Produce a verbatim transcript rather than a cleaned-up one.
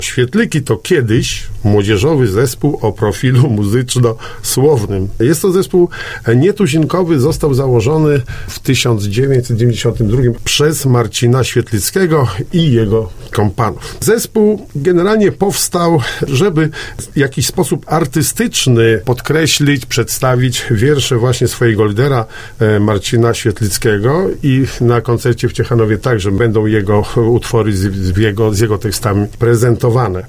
Świetliki to kiedyś młodzieżowy zespół o profilu muzyczno-słownym. Jest to zespół nietuzinkowy, został założony w tysiąc dziewięćset dziewięćdziesiątym drugim przez Marcina Świetlickiego i jego kompanów. Zespół generalnie powstał, żeby w jakiś sposób artystyczny podkreślić, przedstawić wiersze właśnie swojego lidera Marcina Świetlickiego i na koncercie w Ciechanowie także będą jego utwory z, z, jego, z jego tekstami prezentowane.